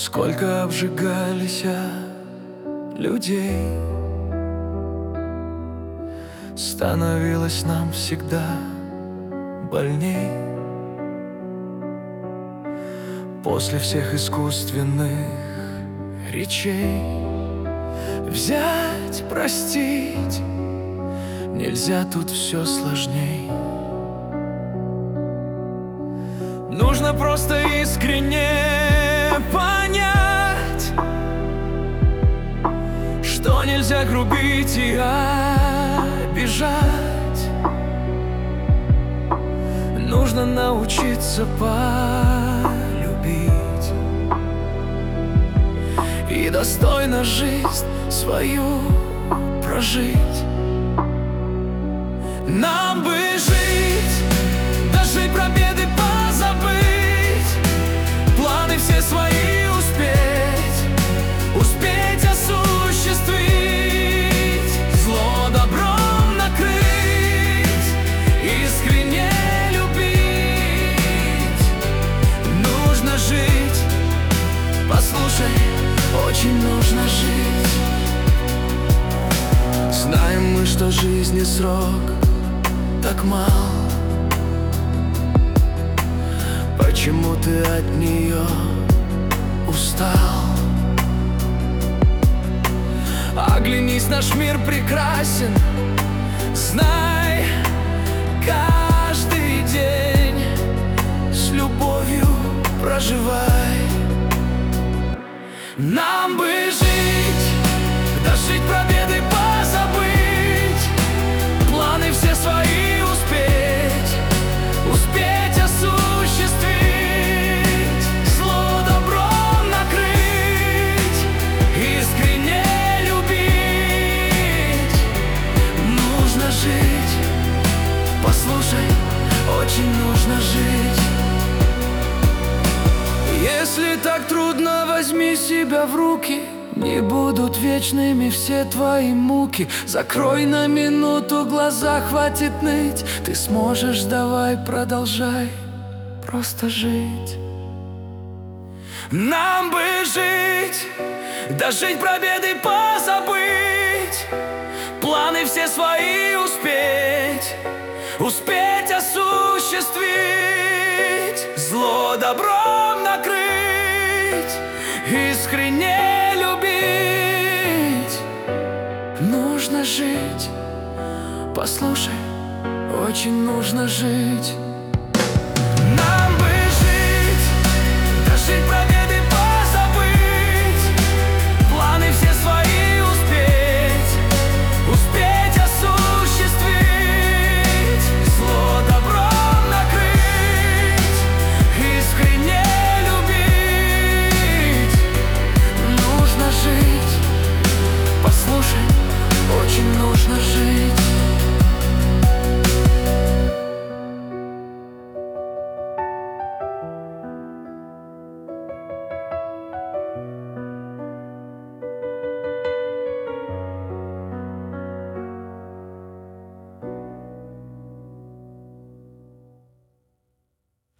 Сколько обжигались людей, становилось нам всегда больней. После всех искусственных речей взять, простить нельзя, тут все сложней. Нужно просто искренне понять, что нельзя грубить и обижать. Нужно научиться полюбить и достойно жизнь свою прожить. Нам бы жить, дожить, победы позабыть, планы все свои успеть осуществить, зло добром накрыть, искренне любить. Нужно жить, послушай, очень нужно жить. Знаем мы, что жизни срок так мал. Почему ты от нее устал? Оглянись, наш мир прекрасен. Знай, каждый день с любовью проживай. Нам бы жить, дожить, победы позабыть, планы все свои успеть осуществить, зло добром накрыть, искренне любить. Нужно жить, послушай, очень нужно жить. Если так трудно, возьми себя в руки. Не будут вечными все твои муки. Закрой на минуту глаза, хватит ныть. Ты сможешь, давай, продолжай просто жить. Нам бы жить, дожить, победы позабыть, планы все свои успеть осуществить, зло добром накрыть, искренне любить. Нужно жить, послушай, очень нужно жить.